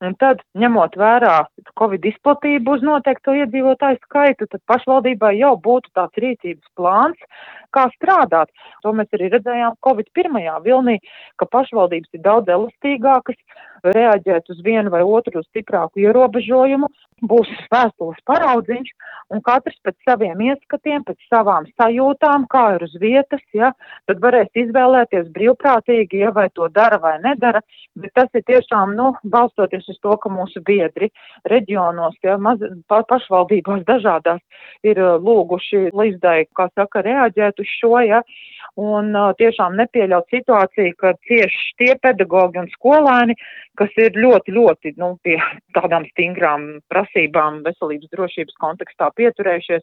Un tad, ņemot vērā Covid izplatību uz noteikto iedzīvotāju skaitu, tad pašvaldībai jau būtu tāds rīcības plāns, kā strādāt. To mēs arī redzējām Covid pirmajā vilnī, ka pašvaldības ir daudz elastīgākas, reaģēt uz vienu vai otru stiprāku ierobežojumu, būs vēstules paraudziņš, un katrs pēc saviem ieskatiem, pēc savām sajūtām, kā ir uz vietas, ja, tad varēs izvēlēties brīvprātīgi, ja vai to dara vai nedara, bet tas ir tiešām, balstoties uz to, ka mūsu biedri reģionos, ja, pašvaldībās dažādās ir lūguši līdzdai, kā saka, reaģēt uz šo, ja, un tiešām nepieļaut situāciju, ka cieši tie pedagogi un skolēni, kas ir ļoti, ļoti, pie tādām stingrām prasībām veselības drošības kontekstā pieturējušies,